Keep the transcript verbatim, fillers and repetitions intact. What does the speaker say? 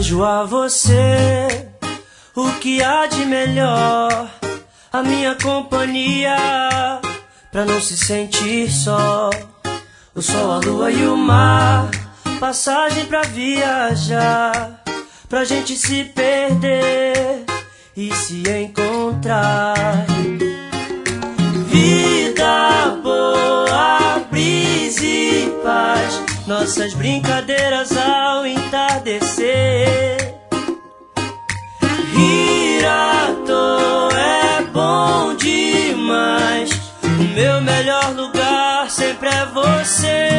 Desejo a você o que há de melhor, a minha companhia, pra não se sentir só. O sol, a lua e o mar, passagem pra viajar, pra gente se perder e se encontrar. Vida boa, brisa e paz, nossas brincadeiras ao entardecer. Rir à toa é bom demais, o meu melhor lugar sempre é você.